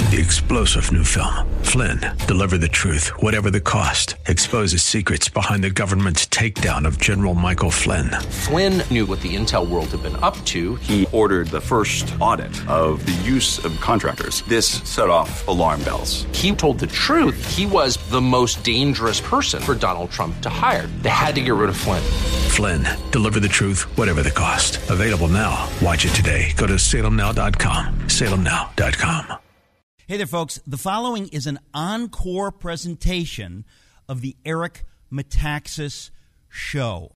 The explosive new film, Flynn, deliver the truth, whatever the cost, exposes secrets behind the government's takedown of General Michael Flynn. Flynn knew what the intel world had been up to. He ordered the first audit of the use of contractors. This set off alarm bells. He told the truth. He was the most dangerous person for Donald Trump to hire. They had to get rid of Flynn. Flynn, deliver the truth, whatever the cost. Available now. Watch it today. Go to salemnow.com. salemnow.com. Hey there, folks. The following is an encore presentation of the Eric Metaxas Show.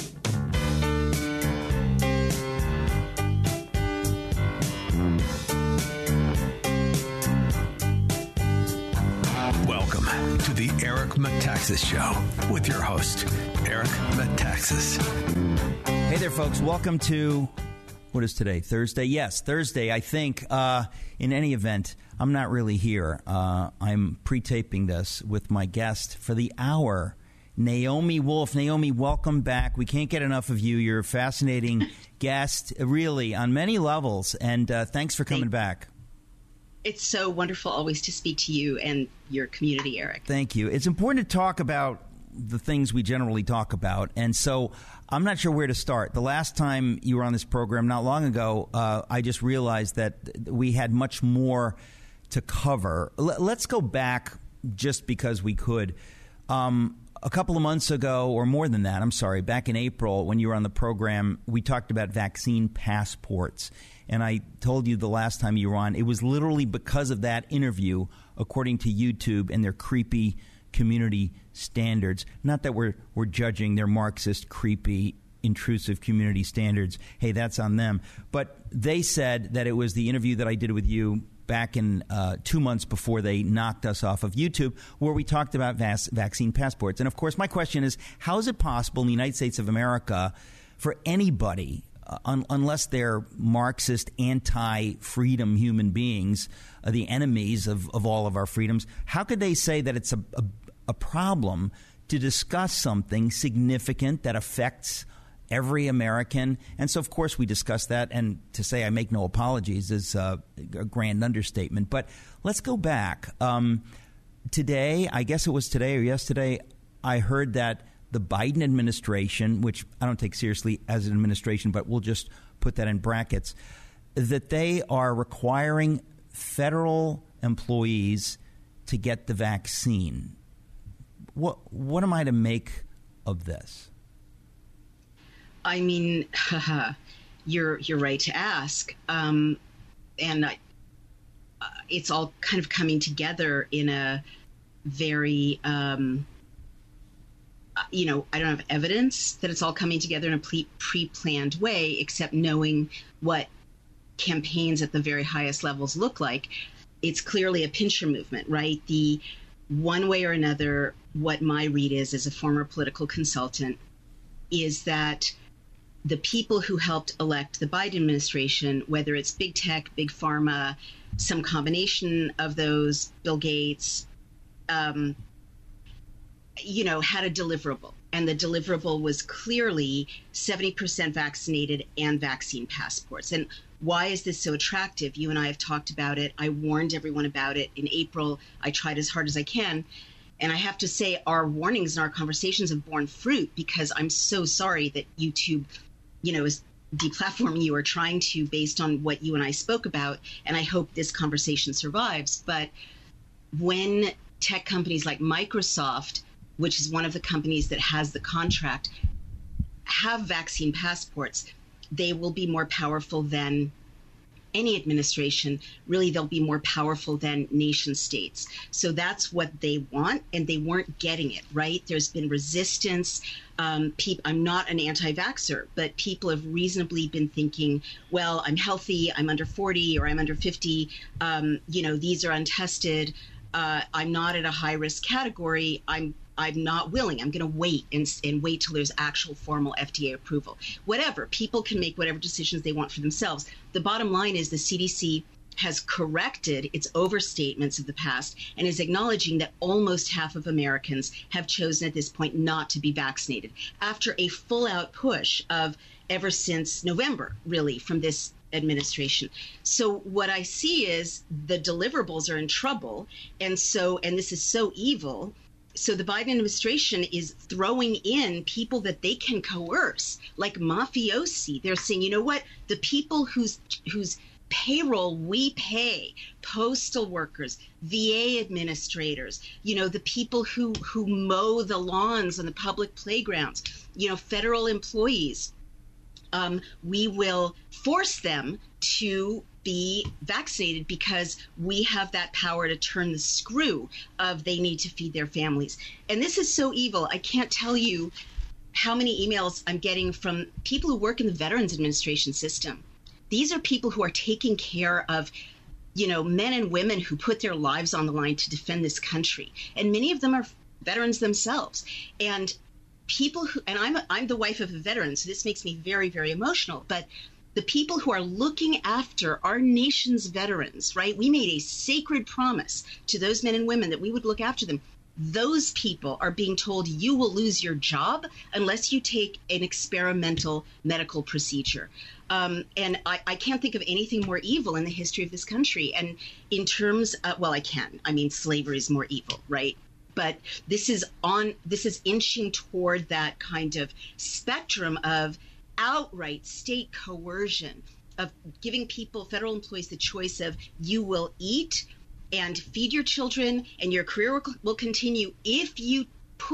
Welcome to the Eric Metaxas Show with your host, Eric Metaxas. Hey there, folks. Welcome to, what is today? Thursday? Yes, Thursday, I think. In any event, I'm not really here. I'm pre-taping this with my guest for the hour, Naomi Wolf. Naomi, welcome back. We can't get enough of you. You're a fascinating guest, really, on many levels. And thanks for coming back. It's so wonderful always to speak to you and your community, Eric. Thank you. It's important to talk about the things we generally talk about. And so I'm not sure where to start. The last time you were on this program, not long ago, I just realized that we had much more to cover. Let's go back just because we could. A couple of months ago, or more than that, I'm sorry, back in April when you were on the program, we talked about vaccine passports. And I told you the last time you were on, it was literally because of that interview, according to YouTube and their creepy community standards. Not that we're judging their Marxist, creepy, intrusive community standards. Hey, that's on them. But they said that it was the interview that I did with you back in 2 months before they knocked us off of YouTube, where we talked about vaccine passports. And, of course, my question is, how is it possible in the United States of America for anybody, unless they're Marxist, anti-freedom human beings, the enemies of all of our freedoms, how could they say that it's a problem to discuss something significant that affects every American? And so, of course, we discussed that. And to say I make no apologies is a grand understatement. But let's go back. Today, I guess it was today or yesterday, I heard that the Biden administration, which I don't take seriously as an administration, but we'll just put that in brackets, that they are requiring federal employees to get the vaccine. What am I to make of this? I mean, you're right to ask, and it's all kind of coming together in a very, I don't have evidence that it's all coming together in a pre-planned way, except knowing what campaigns at the very highest levels look like. It's clearly a pincher movement, right? The one way or another, what my read is, as a former political consultant, is that the people who helped elect the Biden administration, whether it's big tech, big pharma, some combination of those, Bill Gates, had a deliverable. And the deliverable was clearly 70% vaccinated and vaccine passports. And why is this so attractive? You and I have talked about it. I warned everyone about it in April. I tried as hard as I can. And I have to say our warnings and our conversations have borne fruit, because I'm so sorry that YouTube, is deplatforming you or trying to based on what you and I spoke about. And I hope this conversation survives. But when tech companies like Microsoft, which is one of the companies that has the contract, have vaccine passports, they will be more powerful than any administration. Really, they'll be more powerful than nation states. So that's what they want, and they weren't getting it, right? There's been resistance. I'm not an anti-vaxxer, but people have reasonably been thinking, well, I'm healthy, I'm under 40 or I'm under 50, these are untested, I'm not at a high-risk category, I'm not willing. I'm going to wait and wait till there's actual formal FDA approval. Whatever. People can make whatever decisions they want for themselves. The bottom line is the CDC has corrected its overstatements of the past and is acknowledging that almost half of Americans have chosen at this point not to be vaccinated after a full-out push of ever since November, really, from this administration. So what I see is the deliverables are in trouble, and this is so evil. So the Biden administration is throwing in people that they can coerce, like mafiosi. They're saying, you know what, the people whose payroll we pay, postal workers, VA administrators, the people who mow the lawns on the public playgrounds, federal employees, we will force them to be vaccinated because we have that power to turn the screw of they need to feed their families. And this is so evil. I can't tell you how many emails I'm getting from people who work in the Veterans Administration system. These are people who are taking care of, men and women who put their lives on the line to defend this country. And many of them are veterans themselves. And people who, and I'm the wife of a veteran, so this makes me very, very emotional. But the people who are looking after our nation's veterans, right? We made a sacred promise to those men and women that we would look after them. Those people are being told you will lose your job unless you take an experimental medical procedure. And I can't think of anything more evil in the history of this country. And in terms of, well, I can. I mean, slavery is more evil, right? But this is inching toward that kind of spectrum of outright state coercion, of giving people, federal employees, the choice of you will eat and feed your children and your career will continue if you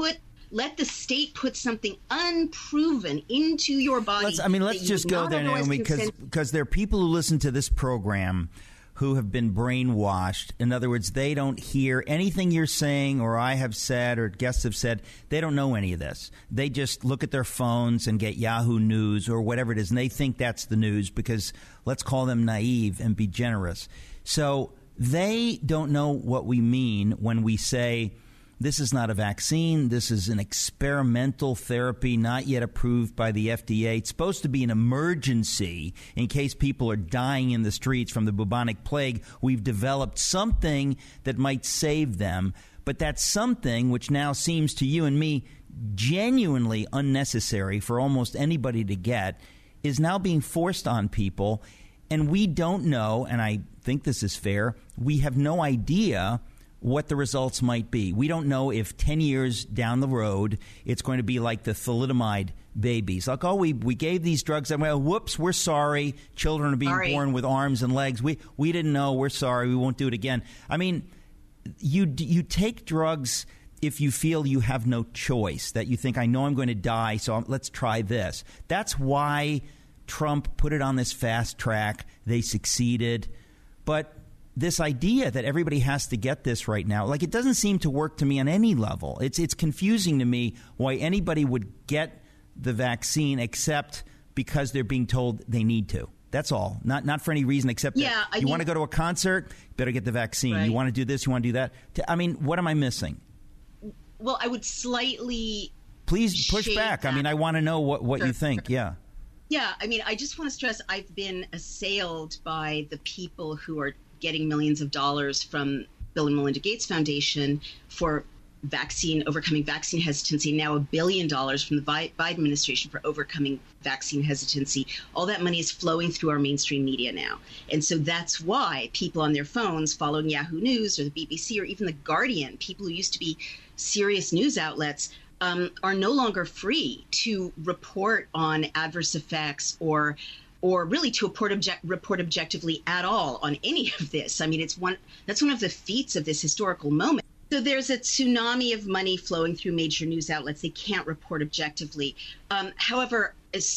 let the state put something unproven into your body. Let's just go there, Naomi, because there are people who listen to this program who have been brainwashed. In other words, they don't hear anything you're saying or I have said or guests have said. They don't know any of this. They just look at their phones and get Yahoo News or whatever it is, and they think that's the news because let's call them naive and be generous. So they don't know what we mean when we say this is not a vaccine. This is an experimental therapy not yet approved by the FDA. It's supposed to be an emergency in case people are dying in the streets from the bubonic plague. We've developed something that might save them. But that something, which now seems to you and me genuinely unnecessary for almost anybody to get, is now being forced on people. And we don't know, and I think this is fair, we have no idea what the results might be. We don't know if 10 years down the road it's going to be like the thalidomide babies. Like, oh, we gave these drugs and, well, whoops, we're sorry. Children are being born with arms and legs. We didn't know. We're sorry. We won't do it again. I mean, you take drugs if you feel you have no choice, that you think, I know I'm going to die, so let's try this. That's why Trump put it on this fast track. They succeeded. But this idea that everybody has to get this right now, like, it doesn't seem to work to me on any level. It's confusing to me why anybody would get the vaccine except because they're being told they need to. That's all. Not for any reason except that you want to go to a concert, better get the vaccine. Right. You want to do this, you want to do that. I mean, what am I missing? Well, I would slightly please push back. That. I mean, I want to know what Sure. you think. Yeah. Yeah, I mean, I just want to stress I've been assailed by the people who are getting millions of dollars from Bill and Melinda Gates Foundation for overcoming vaccine hesitancy, now $1 billion from the Biden administration for overcoming vaccine hesitancy. All that money is flowing through our mainstream media now. And so that's why people on their phones following Yahoo News or the BBC or even The Guardian, people who used to be serious news outlets, are no longer free to report on adverse effects or really to report objectively at all on any of this. I mean, that's one of the feats of this historical moment. So there's a tsunami of money flowing through major news outlets. They can't report objectively. However,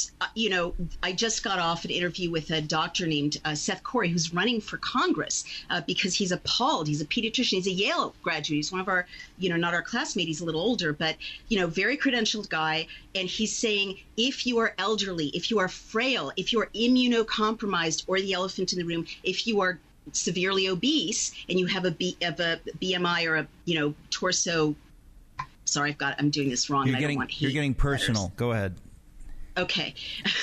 I just got off an interview with a doctor named Seth Corey, who's running for Congress because he's appalled. He's a pediatrician. He's a Yale graduate. He's one of our, not our classmate. He's a little older, but, very credentialed guy. And he's saying, if you are elderly, if you are frail, if you are immunocompromised, or the elephant in the room, if you are severely obese and you have a BMI or a torso. Sorry, I'm doing this wrong. You're getting personal. Go ahead. Okay.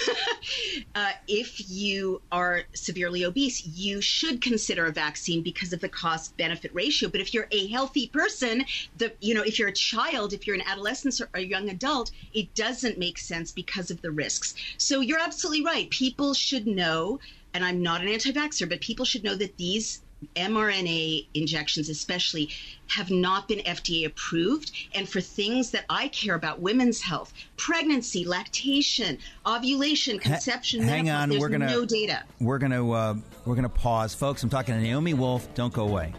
If you are severely obese, you should consider a vaccine because of the cost-benefit ratio. But if you're a healthy person, if you're a child, if you're an adolescent or a young adult, it doesn't make sense because of the risks. So you're absolutely right. People should know, and I'm not an anti-vaxxer, but people should know that these mRNA injections especially have not been FDA approved. And for things that I care about, women's health, pregnancy, lactation, ovulation, conception, hang menopause, on, there's no data. We're gonna pause, folks. I'm talking to Naomi Wolf. Don't go away.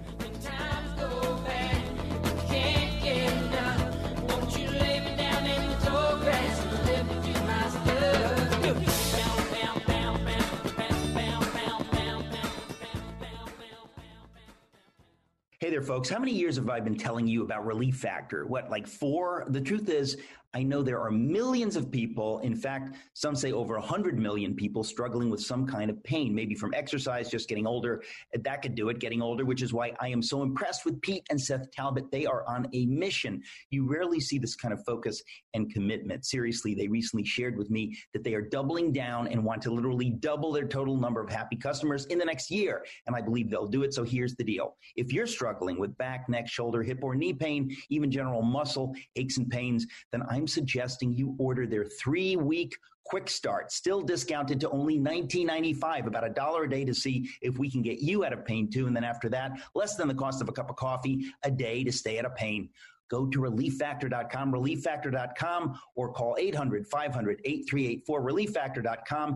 Hey there, folks. How many years have I been telling you about Relief Factor? What, like 4? The truth is, I know there are millions of people, in fact, some say over 100 million people struggling with some kind of pain, maybe from exercise, just getting older. That could do it, getting older, which is why I am so impressed with Pete and Seth Talbot. They are on a mission. You rarely see this kind of focus and commitment. Seriously, they recently shared with me that they are doubling down and want to literally double their total number of happy customers in the next year. And I believe they'll do it. So here's the deal. If you're struggling with back, neck, shoulder, hip, or knee pain, even general muscle aches and pains, then I'm suggesting you order their 3-week quick start, still discounted to only $19.95, about $1 a day to see if we can get you out of pain too. And then after that, less than the cost of a cup of coffee a day to stay out of pain. Go to ReliefFactor.com, ReliefFactor.com, or call 800-500-8384, ReliefFactor.com,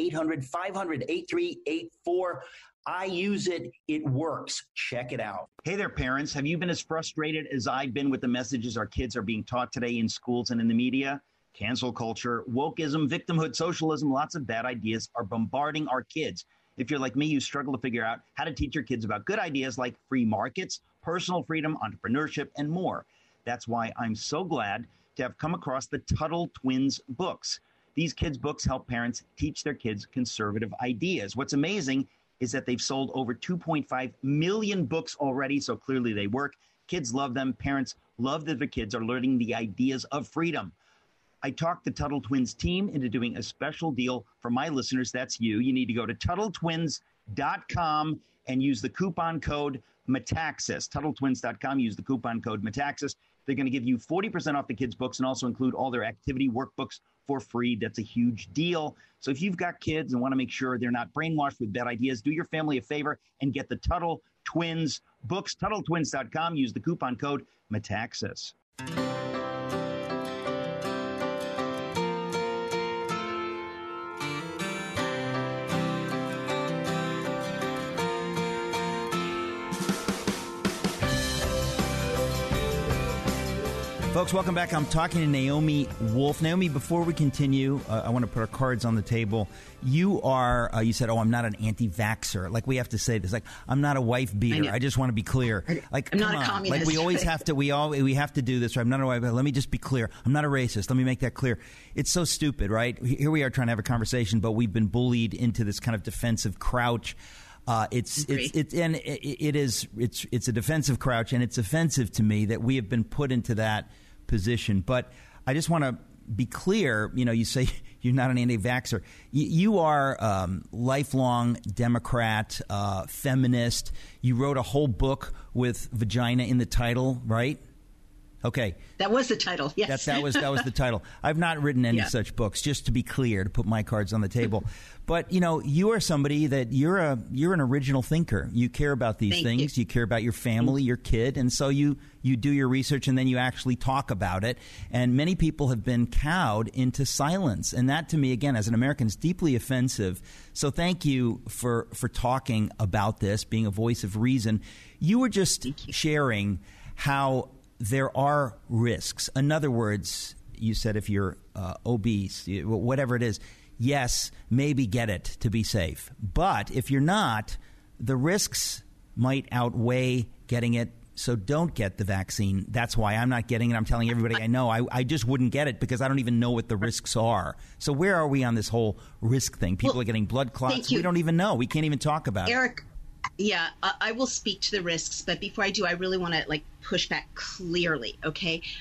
800-500-8384. I use it. It works. Check it out. Hey there, parents. Have you been as frustrated as I've been with the messages our kids are being taught today in schools and in the media? Cancel culture, wokeism, victimhood, socialism, lots of bad ideas are bombarding our kids. If you're like me, you struggle to figure out how to teach your kids about good ideas like free markets, personal freedom, entrepreneurship, and more. That's why I'm so glad to have come across the Tuttle Twins books. These kids' books help parents teach their kids conservative ideas. What's amazing is that they've sold over 2.5 million books already, so clearly they work. Kids love them. Parents love that their kids are learning the ideas of freedom. I talked the Tuttle Twins team into doing a special deal for my listeners. That's you. You need to go to TuttleTwins.com and use the coupon code Metaxas. TuttleTwins.com, use the coupon code Metaxas. They're going to give you 40% off the kids' books and also include all their activity workbooks for free. That's a huge deal. So if you've got kids and want to make sure they're not brainwashed with bad ideas, do your family a favor and get the Tuttle Twins books. TuttleTwins.com. Use the coupon code Metaxas. Folks, welcome back. I'm talking to Naomi Wolf. Naomi, before we continue, I want to put our cards on the table. You are, you said, I'm not an anti-vaxxer. Like, we have to say this. Like, I'm not a wife beater. I just want to be clear. Like, I'm not a communist. Like, we always have to, we have to do this. Right? I'm not a wife beater. Let me just be clear. I'm not a racist. Let me make that clear. It's so stupid, right? Here we are trying to have a conversation, but we've been bullied into this kind of defensive crouch. It's a defensive crouch, and it's offensive to me that we have been put into that position. But I just want to be clear. You say you're not an anti-vaxxer. You are lifelong Democrat, feminist. You wrote a whole book with vagina in the title, right? Okay. That was the title, yes. That was the title. I've not written any such books, just to be clear, to put my cards on the table. But, you are somebody that you're an original thinker. You care about these things. You care about your family, your kid. And so you do your research and then you actually talk about it. And many people have been cowed into silence. And that, to me, again, as an American, is deeply offensive. So thank you for talking about this, being a voice of reason. You were just sharing how there are risks. In other words, you said if you're obese, whatever it is, yes, maybe get it to be safe. But if you're not, the risks might outweigh getting it. So don't get the vaccine. That's why I'm not getting it. I'm telling everybody I know. I just wouldn't get it because I don't even know what the risks are. So where are we on this whole risk thing? People are getting blood clots. We don't even know. We can't even talk about Eric, yeah, I will speak to the risks. But before I do, I really want to push back clearly, okay?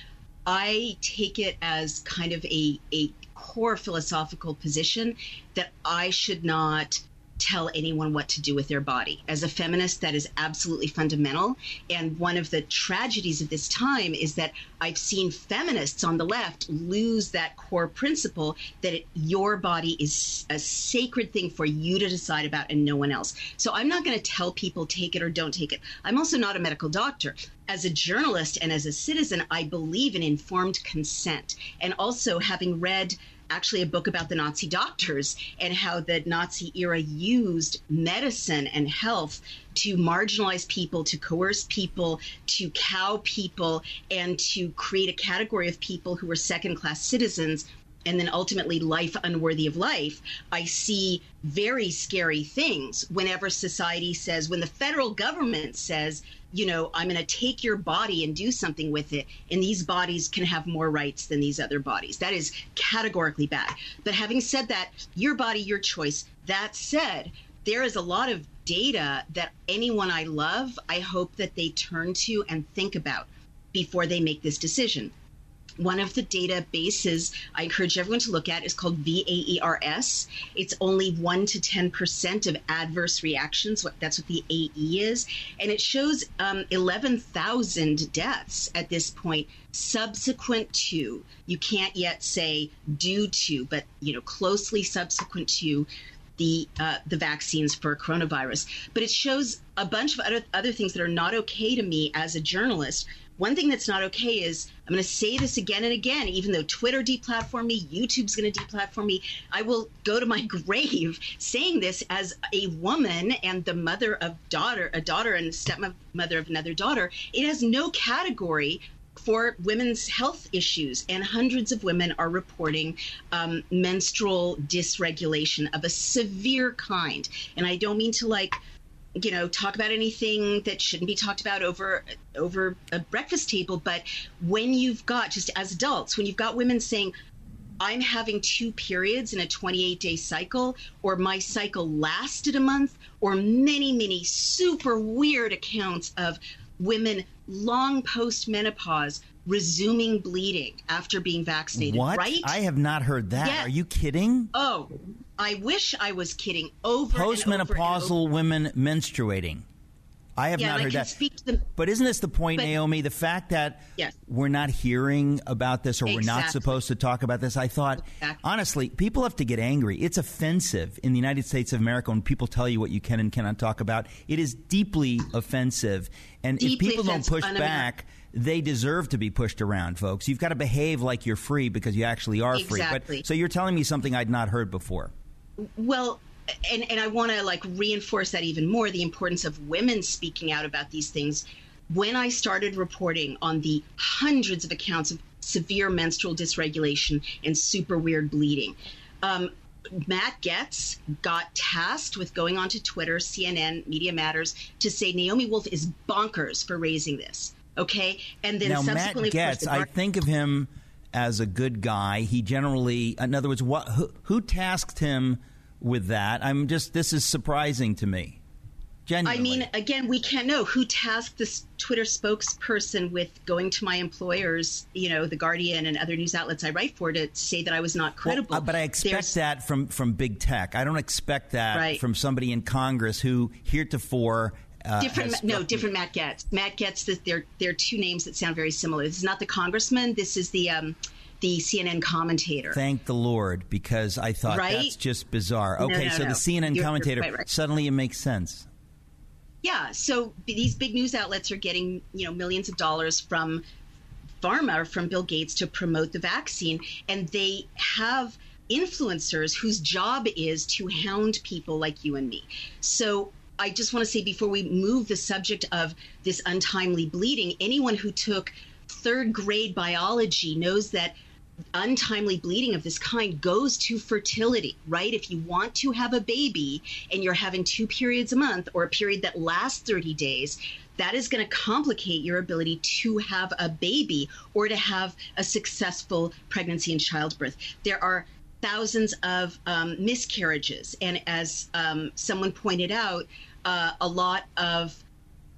I take it as kind of a core philosophical position that I should not tell anyone what to do with their body. As a feminist, that is absolutely fundamental. And one of the tragedies of this time is that I've seen feminists on the left lose that core principle that your body is a sacred thing for you to decide about and no one else. So I'm not going to tell people take it or don't take it. I'm also not a medical doctor. As a journalist and as a citizen, I believe in informed consent. And also, having read actually a book about the Nazi doctors and how the Nazi era used medicine and health to marginalize people, to coerce people, to cow people, and to create a category of people who were second-class citizens, and then ultimately life unworthy of life. I see very scary things whenever society says, when the federal government says, you know, I'm going to take your body and do something with it, and these bodies can have more rights than these other bodies. That is categorically bad. But having said that, your body, your choice. That said, there is a lot of data that anyone I love, I hope that they turn to and think about before they make this decision. One of the databases I encourage everyone to look at is called VAERS. It's only 1 to 10% of adverse reactions. That's what the AE is. And it shows 11,000 deaths at this point subsequent to, you can't yet say due to, but closely subsequent to the vaccines for coronavirus. But it shows a bunch of other things that are not okay to me as a journalist. One thing that's not okay is, I'm going to say this again and again, even though Twitter deplatformed me, YouTube's going to deplatform me, I will go to my grave saying this as a woman and the mother of a daughter and stepmother of another daughter. It has no category for women's health issues, and hundreds of women are reporting menstrual dysregulation of a severe kind. And I don't mean to talk about anything that shouldn't be talked about over a breakfast table. But when you've got, just as adults, when you've got women saying, I'm having 2 periods in a 28-day cycle, or my cycle lasted a month, or many, many super weird accounts of women long post-menopause resuming bleeding after being vaccinated. What? Right? I have not heard that. Yes. Are you kidding? Oh, I wish I was kidding. Postmenopausal women menstruating. I have not heard that. But isn't this the point, Naomi? The fact that we're not hearing about this, or we're not supposed to talk about this. I thought, honestly, people have to get angry. It's offensive in the United States of America when people tell you what you can and cannot talk about. It is deeply offensive. And if people don't push back, they deserve to be pushed around, folks. You've got to behave like you're free because you actually are free. But, so you're telling me something I'd not heard before. Well, and I want to reinforce that even more, the importance of women speaking out about these things. When I started reporting on the hundreds of accounts of severe menstrual dysregulation and super weird bleeding, Matt Gaetz got tasked with going onto Twitter, CNN, Media Matters, to say Naomi Wolf is bonkers for raising this. Okay, and then now, subsequently, Matt Gaetz, I think of him as a good guy. He generally, in other words, who tasked him with that? This is surprising to me. Genuinely. I mean, again, we can't know who tasked this Twitter spokesperson with going to my employers, The Guardian and other news outlets I write for, to say that I was not credible. Well, but I expect that from big tech. I don't expect that from somebody in Congress who heretofore. Different Matt Gaetz. Matt Gaetz, they're two names that sound very similar. This is not the congressman. This is the CNN commentator. Thank the Lord, because I thought that's just bizarre. Okay, no. The CNN commentator, right. Suddenly it makes sense. Yeah, so these big news outlets are getting millions of dollars from pharma or from Bill Gates to promote the vaccine, and they have influencers whose job is to hound people like you and me. So I just want to say, before we move the subject of this untimely bleeding, anyone who took 3rd grade biology knows that untimely bleeding of this kind goes to fertility, right? If you want to have a baby and you're having 2 periods a month, or a period that lasts 30 days, that is going to complicate your ability to have a baby or to have a successful pregnancy and childbirth. There are thousands of miscarriages. And as someone pointed out, a lot of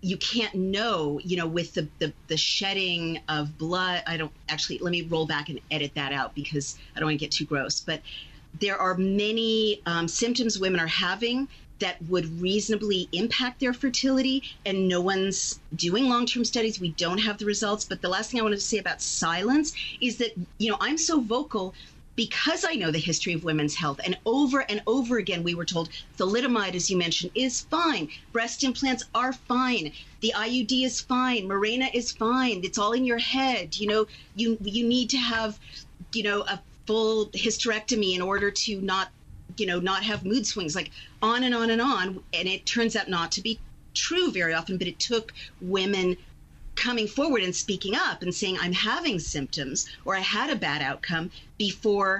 you can't know, with the shedding of blood. Let me roll back and edit that out because I don't want to get too gross. But there are many symptoms women are having that would reasonably impact their fertility, and no one's doing long-term studies. We don't have the results. But the last thing I wanted to say about silence is that, I'm so vocal because I know the history of women's health. And over again, we were told thalidomide, as you mentioned, is fine. Breast implants are fine. The IUD is fine. Mirena is fine. It's all in your head. You need to have, a full hysterectomy in order to not have mood swings, like on and on and on. And it turns out not to be true very often, but it took women coming forward and speaking up and saying, I'm having symptoms or I had a bad outcome before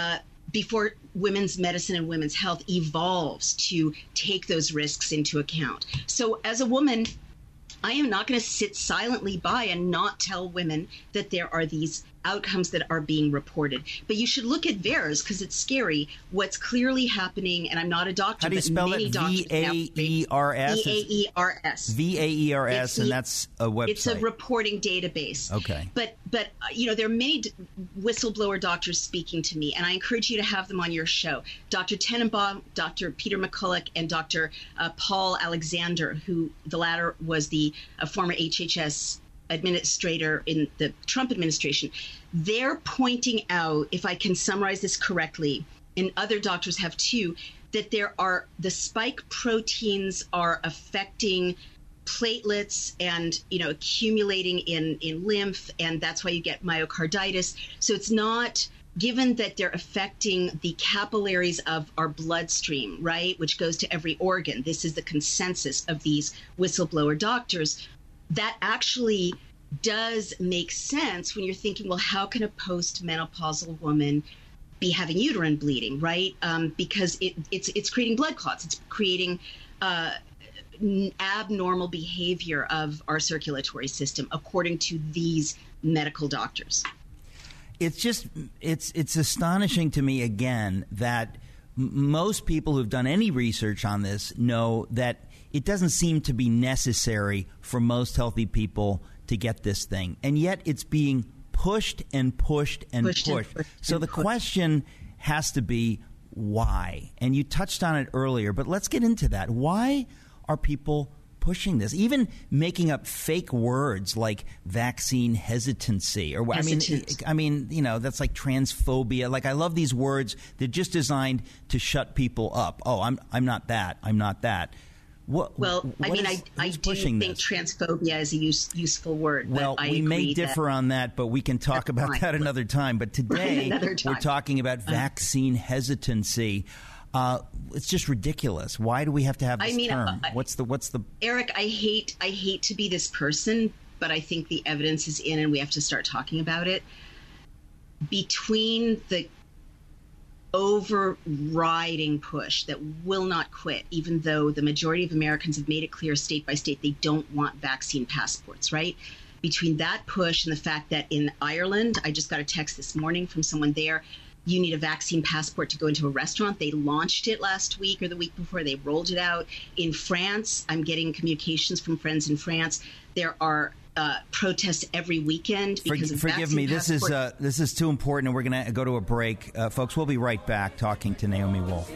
women's medicine and women's health evolves to take those risks into account. So as a woman, I am not going to sit silently by and not tell women that there are these outcomes that are being reported. But you should look at VAERS because it's scary. What's clearly happening, and I'm not a doctor, how do you spell it? VAERS? VAERS. VAERS, and that's a website. It's a reporting database. Okay. But there are many whistleblower doctors speaking to me, and I encourage you to have them on your show. Dr. Tenenbaum, Dr. Peter McCulloch, and Dr. Paul Alexander, who the latter was the former HHS administrator in the Trump administration. They're pointing out, if I can summarize this correctly, and other doctors have too, that the spike proteins are affecting platelets and, accumulating in lymph, and that's why you get myocarditis. So it's not, given that they're affecting the capillaries of our bloodstream, right, which goes to every organ. This is the consensus of these whistleblower doctors. That actually does make sense when you're thinking, well, how can a postmenopausal woman be having uterine bleeding, right? Because it's creating blood clots. It's creating abnormal behavior of our circulatory system, according to these medical doctors. It's astonishing to me, again, that most people who've done any research on this know that it doesn't seem to be necessary for most healthy people to get this thing. And yet it's being pushed and pushed and pushed. So the question has to be why? And you touched on it earlier, but let's get into that. Why are people pushing this? Even making up fake words like vaccine hesitancy, or I mean, that's like transphobia. Like, I love these words. They're just designed to shut people up. Oh, I'm not that. I'm not that. I do think transphobia is a useful word. Well, we may differ on that, but we can talk about that another time. But today we're talking about vaccine hesitancy. It's just ridiculous. Why do we have to have this term? What's the? Eric, I hate to be this person, but I think the evidence is in, and we have to start talking about it. Between the overriding push that will not quit, even though the majority of Americans have made it clear state by state they don't want vaccine passports, right? Between that push and the fact that in Ireland, I just got a text this morning from someone there, you need a vaccine passport to go into a restaurant. They launched it last week or the week before. They rolled it out. In France, I'm getting communications from friends in France. There are protests every weekend because of forgive me. This is too important, and we're going to go to a break, folks. We'll be right back talking to Naomi Wolf.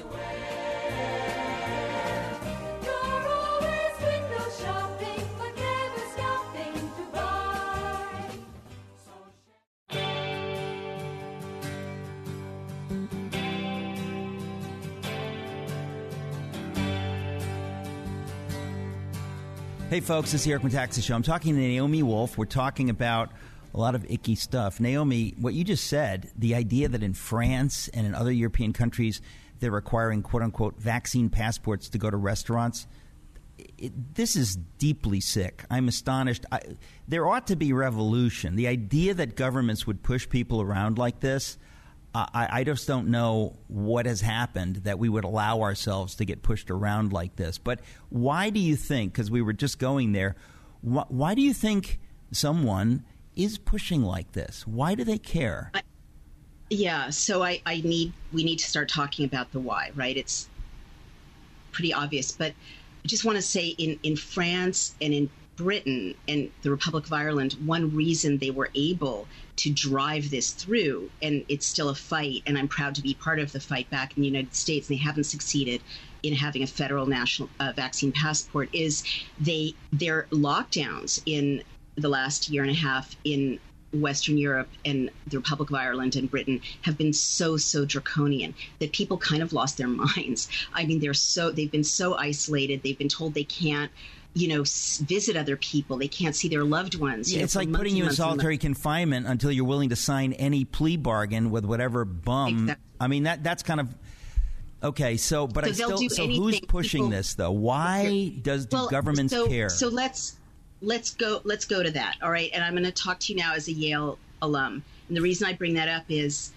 Hey, folks, this is the Eric Metaxas Show. I'm talking to Naomi Wolf. We're talking about a lot of icky stuff. Naomi, what you just said, the idea that in France and in other European countries, they're requiring, quote-unquote, vaccine passports to go to restaurants, this is deeply sick. I'm astonished. There ought to be revolution. The idea that governments would push people around like this, I just don't know what has happened that we would allow ourselves to get pushed around like this. But why do you think, because we were just going there, why do you think someone is pushing like this? Why do they care? So we need to start talking about the why, right? It's pretty obvious. But just want to say in France and in Britain and the Republic of Ireland, one reason they were able to drive this through, and it's still a fight, and I'm proud to be part of the fight back in the United States, and they haven't succeeded in having a federal national vaccine passport, is their lockdowns in the last year and a half in Western Europe and the Republic of Ireland and Britain have been so draconian that people kind of lost their minds. I mean, they've been so isolated. They've been told they can't, visit other people. They can't see their loved ones. It's like putting you in solitary confinement until you're willing to sign any plea bargain with whatever bum. Exactly. I mean, that's kind of okay. So who's pushing this though? Why does the government care? So let's go to that. All right. And I'm going to talk to you now as a Yale alum. And the reason I bring that up is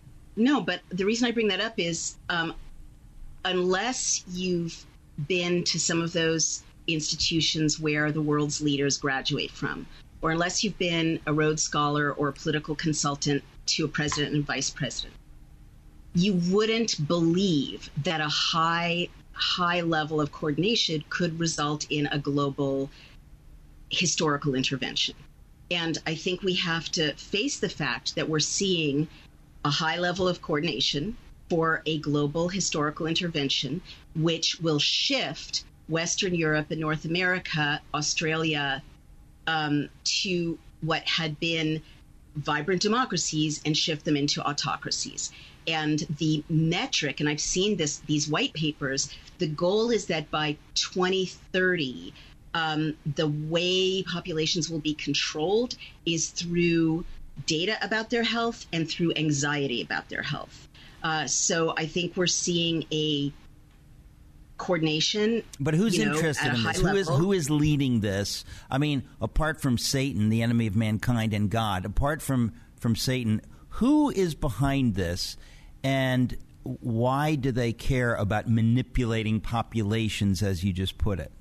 unless you've been to some of those institutions where the world's leaders graduate from, or unless you've been a Rhodes Scholar or a political consultant to a president and vice president, you wouldn't believe that a high level of coordination could result in a global historical intervention. And I think we have to face the fact that we're seeing a high level of coordination for a global historical intervention, which will shift Western Europe and North America, Australia, to what had been vibrant democracies and shift them into autocracies. And the metric, and I've seen these white papers, the goal is that by 2030, the way populations will be controlled is through data about their health and through anxiety about their health. So I think we're seeing a coordination. But who's interested in this? Who is leading this? I mean, apart from Satan, the enemy of mankind and God, apart from Satan, who is behind this, and why do they care about manipulating populations, as you just put it?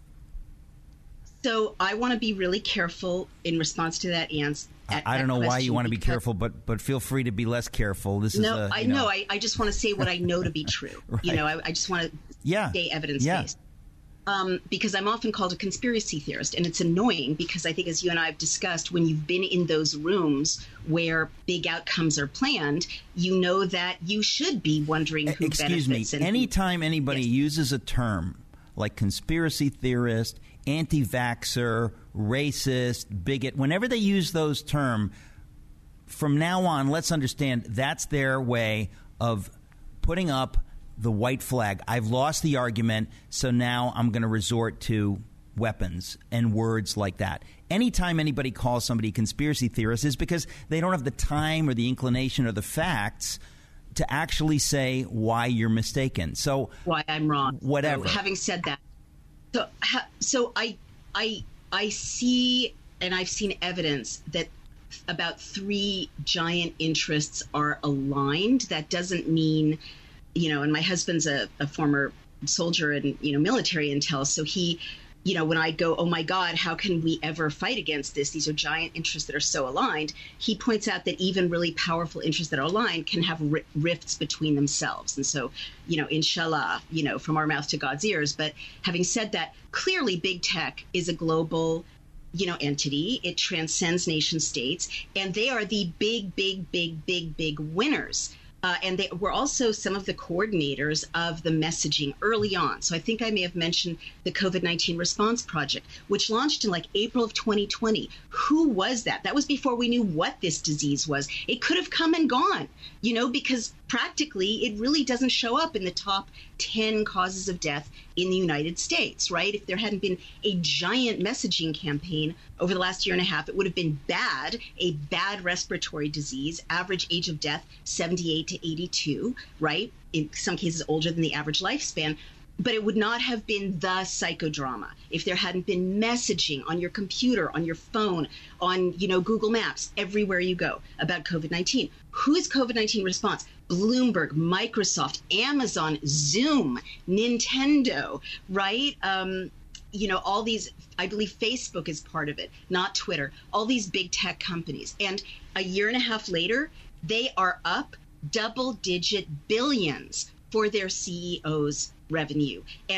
So I want to be really careful in response to that answer. I don't know why you want to be careful, but feel free to be less careful. I just want to say what I know to be true. Right. I just want to stay evidence-based. Because I'm often called a conspiracy theorist, and it's annoying because I think, as you and I have discussed, when you've been in those rooms where big outcomes are planned, you know that you should be wondering who benefits. Excuse me. Anytime anybody uses a term like conspiracy theorist, anti-vaxxer, racist, bigot, whenever they use those terms, from now on, let's understand that's their way of putting up the white flag. I've lost the argument, so now I'm going to resort to weapons and words like that. Anytime anybody calls somebody a conspiracy theorist is because they don't have the time or the inclination or the facts to actually say why you're mistaken. So why I'm wrong. Whatever. So, having said that, so I see, and I've seen evidence that about 3 giant interests are aligned. That doesn't mean, and my husband's a former soldier in, military intel. So he, when I go, oh my God, how can we ever fight against this? These are giant interests that are so aligned. He points out that even really powerful interests that are aligned can have rifts between themselves. And so, inshallah, from our mouth to God's ears. But having said that, clearly big tech is a global, entity. It transcends nation states, and they are the big winners. And they were also some of the coordinators of the messaging early on. So I think I may have mentioned the COVID-19 Response Project, which launched in April of 2020. Who was that? That was before we knew what this disease was. It could have come and gone, because practically it really doesn't show up in the top 10 causes of death in the United States, right? If there hadn't been a giant messaging campaign over the last year and a half, it would have been a bad respiratory disease, average age of death, 78 to 82, right? In some cases older than the average lifespan. But it would not have been the psychodrama if there hadn't been messaging on your computer, on your phone, on, Google Maps, everywhere you go about COVID-19. Who is COVID-19 response? Bloomberg, Microsoft, Amazon, Zoom, Nintendo, right? All these, I believe Facebook is part of it, not Twitter, all these big tech companies. And a year and a half later, they are up double-digit billions for their CEOs' revenue. And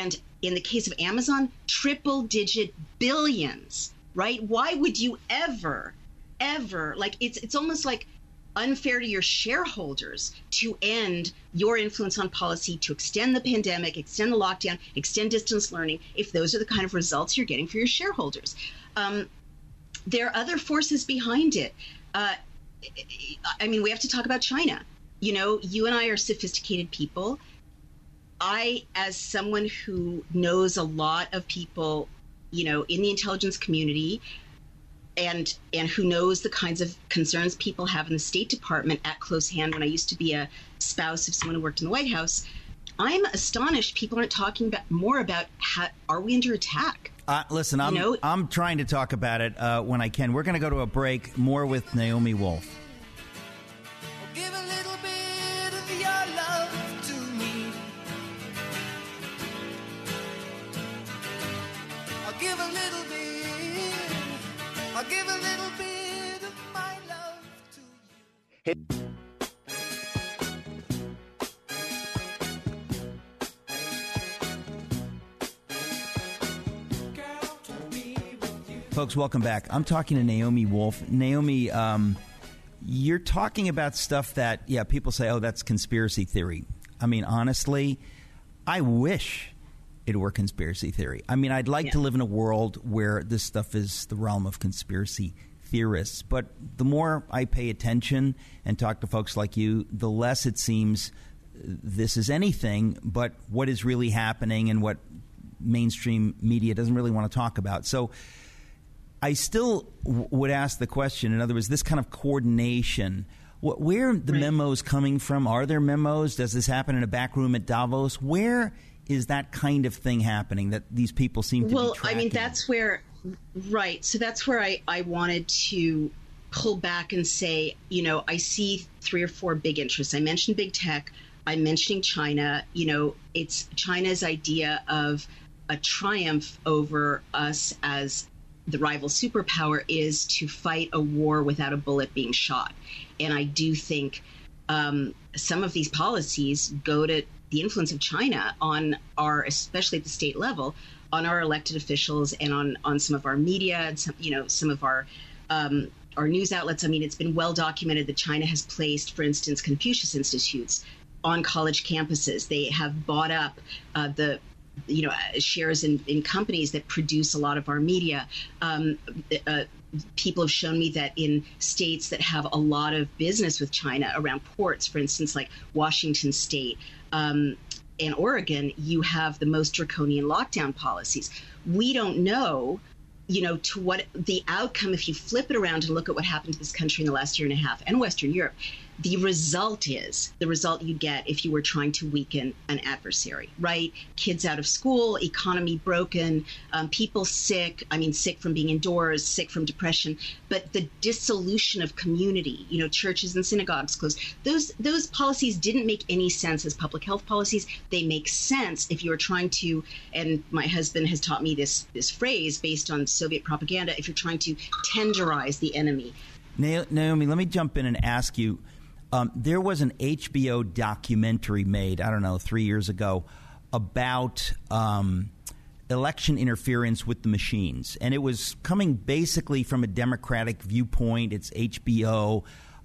In the case of Amazon, triple-digit billions, right? Why would you ever, like, it's almost like unfair to your shareholders to end your influence on policy, to extend the pandemic, extend the lockdown, extend distance learning, if those are the kind of results you're getting for your shareholders. There are other forces behind it. I mean, we have to talk about China. You know, you and I are sophisticated people. I, as someone who knows a lot of people, you know, in the intelligence community, and who knows the kinds of concerns people have in the State Department at close hand, when I used to be a spouse of someone who worked in the White House, I'm astonished people aren't talking more about how are we under attack. Listen, I'm trying to talk about it when I can. We're going to go to a break. More with Naomi Wolf. Give a little bit of your love to me. I'll give a little bit. I'll give a little bit of my love to you. Folks, welcome back. I'm talking to Naomi Wolf. Naomi, you're talking about stuff that, yeah, people say, oh, that's conspiracy theory. I mean, honestly, I wish it were conspiracy theory. I mean, I'd like to live in a world where this stuff is the realm of conspiracy theorists. But the more I pay attention and talk to folks like you, the less it seems this is anything but what is really happening and what mainstream media doesn't really want to talk about. So I still would ask the question, in other words, this kind of coordination, where are the memos coming from? Are there memos? Does this happen in a back room at Davos? Where is that kind of thing happening that these people seem to be tracking? Well, I mean, that's where, right. So that's where I wanted to pull back and say, you know, I see 3 or 4 big interests. I mentioned big tech. I'm mentioning China. You know, it's China's idea of a triumph over us as the rival superpower is to fight a war without a bullet being shot. And I do think some of these policies go to the influence of China on our, especially at the state level, on our elected officials and on some of our media and some of our news outlets. I mean, it's been well documented that China has placed, for instance, Confucius Institutes on college campuses. They have bought up the shares in companies that produce a lot of our media. People have shown me that in states that have a lot of business with China around ports, for instance, like Washington State and Oregon, you have the most draconian lockdown policies. We don't know, you know, to what the outcome, if you flip it around and look at what happened to this country in the last year and a half and Western Europe, the result you get if you were trying to weaken an adversary, right? Kids out of school, economy broken, people sick from being indoors, sick from depression, but the dissolution of community, you know, churches and synagogues closed. Those policies didn't make any sense as public health policies. They make sense if you're trying to, and my husband has taught me this phrase based on Soviet propaganda, if you're trying to tenderize the enemy. Naomi, let me jump in and ask you, there was an HBO documentary made, 3 years ago, about election interference with the machines. And it was coming basically from a Democratic viewpoint. It's HBO.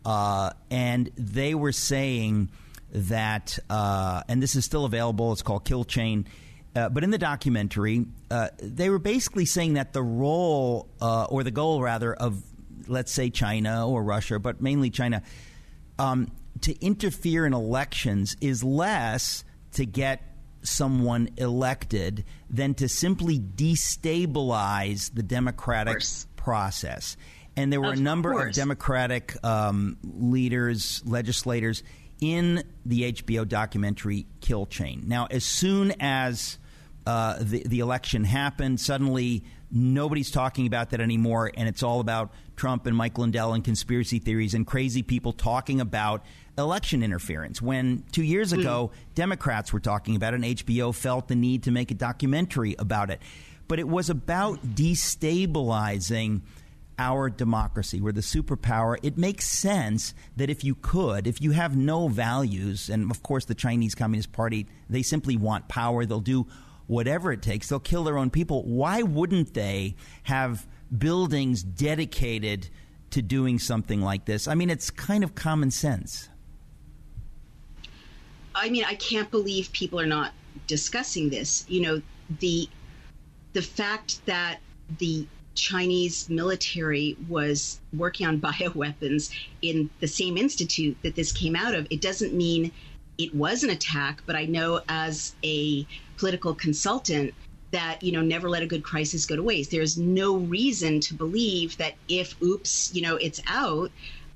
And they were saying that, and this is still available, it's called Kill Chain. But in the documentary, they were basically saying that the role, or the goal rather, of, let's say, China or Russia, but mainly China, to interfere in elections is less to get someone elected than to simply destabilize the democratic process. And there were a number of Democratic leaders, legislators in the HBO documentary Kill Chain. Now, as soon as the election happened, suddenly nobody's talking about that anymore, and it's all about Trump and Mike Lindell and conspiracy theories and crazy people talking about election interference. When 2 years ago, Democrats were talking about it, and HBO felt the need to make a documentary about it. But it was about destabilizing our democracy. We're the superpower. It makes sense that if you have no values, and of course the Chinese Communist Party, they simply want power. They'll do whatever it takes. They'll kill their own people. Why wouldn't they have buildings dedicated to doing something like this? I mean, it's kind of common sense. I mean, I can't believe people are not discussing this. You know, the fact that the Chinese military was working on bioweapons in the same institute that this came out of, it doesn't mean it was an attack. But I know as a political consultant that, you know, never let a good crisis go to waste. There's no reason to believe that if, it's out,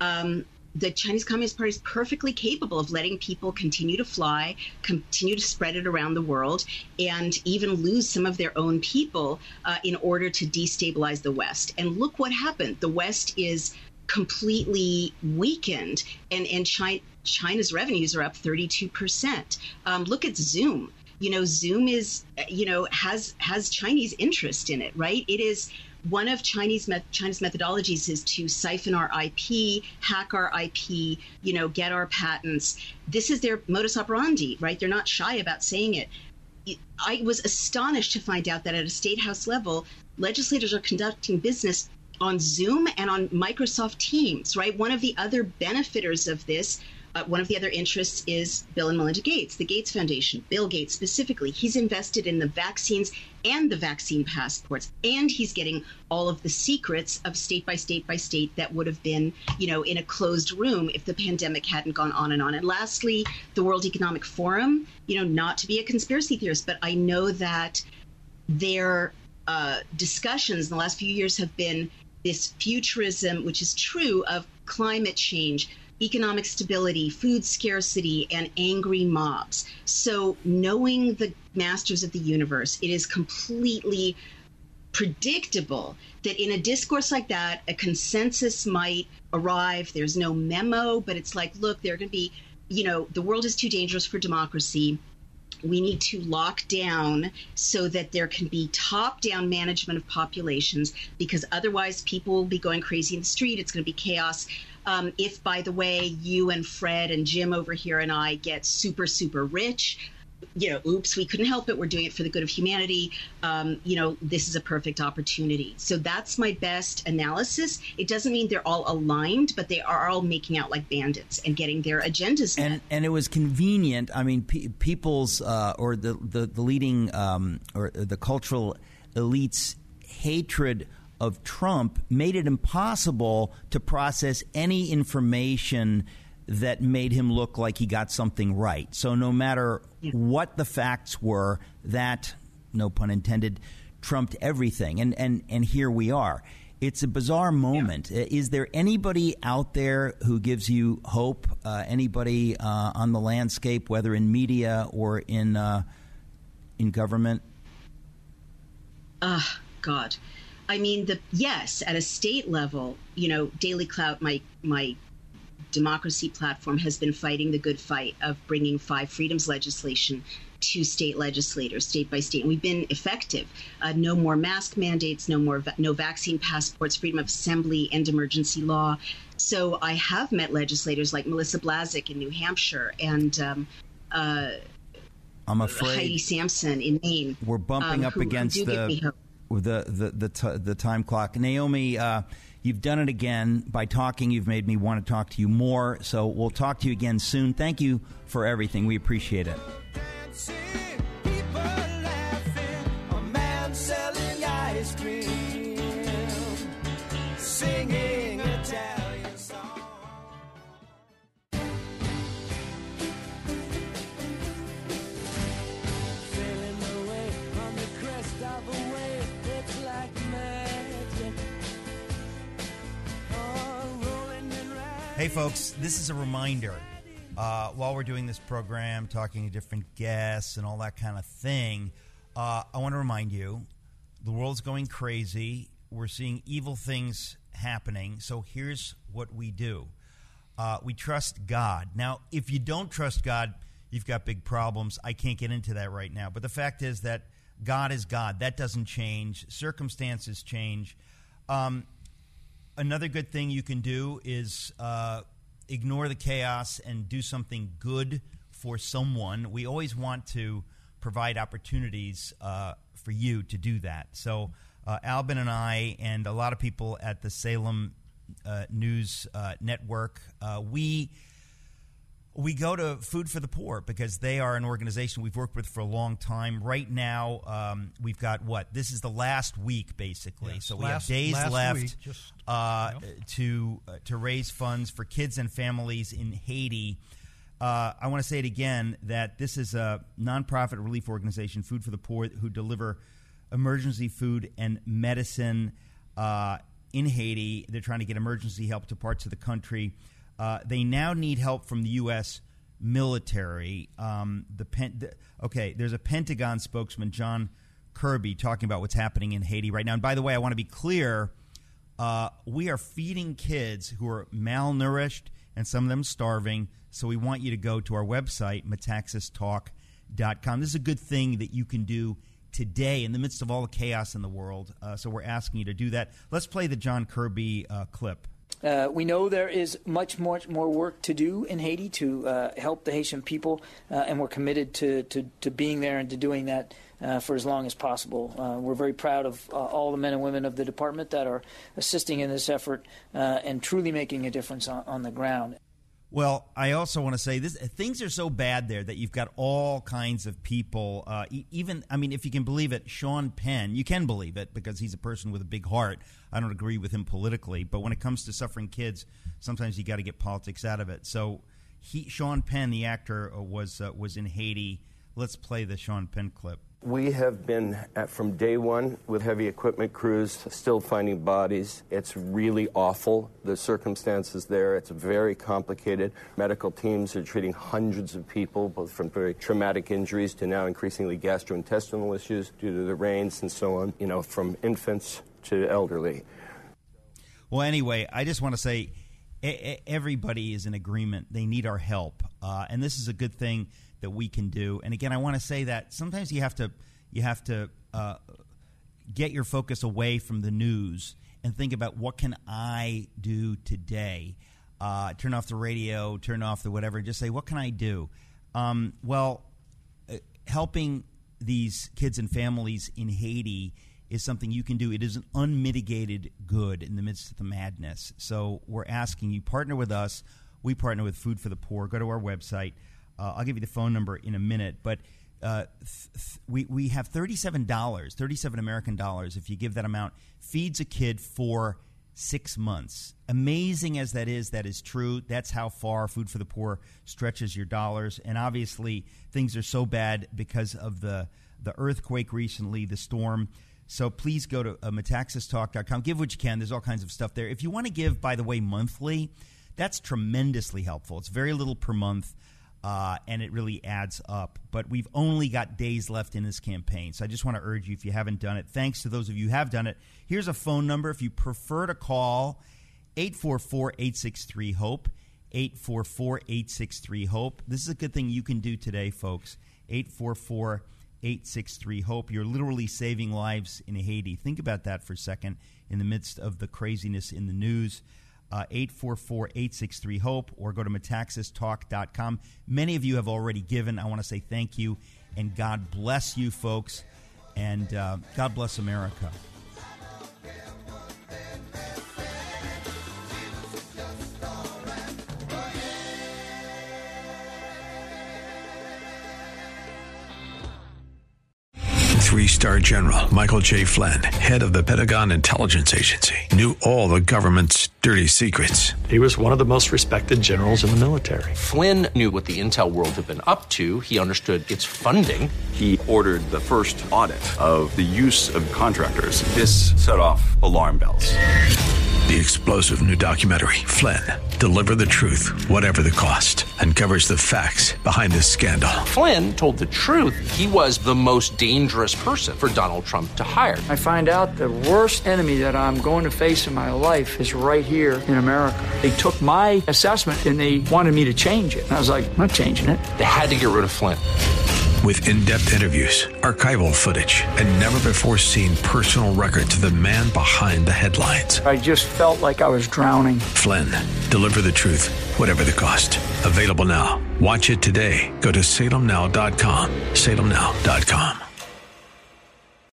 the Chinese Communist Party is perfectly capable of letting people continue to fly, continue to spread it around the world, and even lose some of their own people in order to destabilize the West. And look what happened. The West is completely weakened, and China's revenues are up 32%. Look at Zoom. You know, Zoom is, has Chinese interest in it, right? It is one of China's methodologies is to siphon our IP, hack our IP, get our patents. This is their modus operandi, right? They're not shy about saying it. I was astonished to find out that at a state house level, legislators are conducting business on Zoom and on Microsoft Teams, right? One of the other benefiters of this, one of the other interests is Bill and Melinda Gates, the Gates Foundation, Bill Gates specifically. He's invested in the vaccines and the vaccine passports, and he's getting all of the secrets of state by state by state that would have been, in a closed room if the pandemic hadn't gone on and on. And lastly, the World Economic Forum, not to be a conspiracy theorist, but I know that their discussions in the last few years have been this futurism, which is true, of climate change, economic stability, food scarcity, and angry mobs. So knowing the masters of the universe, it is completely predictable that in a discourse like that, a consensus might arrive. There's no memo, but it's like, look, they're going to be, the world is too dangerous for democracy. We need to lock down so that there can be top-down management of populations, because otherwise people will be going crazy in the street. It's going to be chaos. If, by the way, you and Fred and Jim over here and I get super, super rich, oops, we couldn't help it. We're doing it for the good of humanity. This is a perfect opportunity. So that's my best analysis. It doesn't mean they're all aligned, but they are all making out like bandits and getting their agendas met. And it was convenient. I mean, people's or the leading or the cultural elites' hatred of Trump made it impossible to process any information that made him look like he got something right. So no matter what the facts were, that, no pun intended, trumped everything. And here we are. It's a bizarre moment. Yeah. Is there anybody out there who gives you hope? Anybody on the landscape, whether in media or in government? God. I mean, yes, at a state level, Daily Clout, my democracy platform, has been fighting the good fight of bringing 5 freedoms legislation to state legislators, state by state. And we've been effective. No more mask mandates, no vaccine passports, freedom of assembly, end emergency law. So I have met legislators like Melissa Blazek in New Hampshire and I'm afraid Heidi Sampson in Maine. We're bumping up against the time clock. Naomi, you've done it again. By talking, you've made me want to talk to you more. So we'll talk to you again soon. Thank you for everything. We appreciate it. People laughing, a man selling ice cream, singing Italian song. Sailing away on the crest of a wave, it's like magic. Hey, folks, this is a reminder. While we're doing this program, talking to different guests and all that kind of thing, I want to remind you, the world's going crazy. We're seeing evil things happening. So here's what we do. We trust God. Now, if you don't trust God, you've got big problems. I can't get into that right now. But the fact is that God is God. That doesn't change. Circumstances change. Another good thing you can do is ignore the chaos and do something good for someone. We always want to provide opportunities for you to do that. So Albin and I and a lot of people at the Salem News Network, we go to Food for the Poor because they are an organization we've worked with for a long time. Right now, we've got this is the last week, basically. Yes, so we have days left week, to raise funds for kids and families in Haiti. I want to say it again that this is a nonprofit relief organization, Food for the Poor, who deliver emergency food and medicine in Haiti. They're trying to get emergency help to parts of the country. They now need help from the U.S. military. There's a Pentagon spokesman, John Kirby, talking about what's happening in Haiti right now. And by the way, I want to be clear, we are feeding kids who are malnourished and some of them starving. So we want you to go to our website, metaxastalk.com. This is a good thing that you can do today in the midst of all the chaos in the world. So we're asking you to do that. Let's play the John Kirby clip. We know there is much more work to do in Haiti to help the Haitian people, and we're committed to being there and to doing that for as long as possible. We're very proud of all the men and women of the department that are assisting in this effort and truly making a difference on the ground. Well, I also want to say this: things are so bad there that you've got all kinds of people. If you can believe it, Sean Penn, you can believe it because he's a person with a big heart. I don't agree with him politically, but when it comes to suffering kids, sometimes you got to get politics out of it. So, Sean Penn, the actor, was in Haiti. Let's play the Sean Penn clip. We have been, from day one, with heavy equipment crews, still finding bodies. It's really awful, the circumstances there. It's very complicated. Medical teams are treating hundreds of people, both from very traumatic injuries to now increasingly gastrointestinal issues due to the rains and so on, from infants to elderly. Well, anyway, I just want to say everybody is in agreement. They need our help, and this is a good thing that we can do. And again, I want to say that sometimes you have to get your focus away from the news and think about what can I do today. Turn off the radio, turn off the whatever, just say, what can I do? Helping these kids and families in Haiti is something you can do. It is an unmitigated good in the midst of the madness. So we're asking you, partner with us. We partner with Food for the Poor. Go to our website. I'll give you the phone number in a minute, but we have $37 American dollars. If you give that amount, feeds a kid for 6 months. Amazing as that is true. That's how far Food for the Poor stretches your dollars. And obviously, things are so bad because of the earthquake recently, the storm. So please go to metaxastalk.com. Give what you can. There's all kinds of stuff there. If you want to give, by the way, monthly, that's tremendously helpful. It's very little per month. And it really adds up. But we've only got days left in this campaign. So I just want to urge you, if you haven't done it, thanks to those of you who have done it. Here's a phone number. If you prefer to call, 844-863-HOPE, 844-863-HOPE. This is a good thing you can do today, folks. 844-863-HOPE. You're literally saving lives in Haiti. Think about that for a second in the midst of the craziness in the news. 844-863-HOPE, or go to metaxastalk.com. Many of you have already given. I want to say thank you, and God bless you, folks, and God bless America. Three-star General Michael J. Flynn, head of the Pentagon Intelligence Agency, knew all the government's dirty secrets. He was one of the most respected generals in the military. Flynn knew what the intel world had been up to. He understood its funding. He ordered the first audit of the use of contractors. This set off alarm bells. The explosive new documentary, Flynn, Deliver the Truth, Whatever the Cost, uncovers the facts behind the scandal. Flynn told the truth. He was the most dangerous person for Donald Trump to hire. I find out the worst enemy that I'm going to face in my life is right here in America. They took my assessment and they wanted me to change it. And I was like, I'm not changing it. They had to get rid of Flynn. With in-depth interviews, archival footage, and never-before-seen personal records of the man behind the headlines. I just felt like I was drowning. Flynn, deliver the truth, whatever the cost. Available now. Watch it today. Go to salemnow.com. salemnow.com.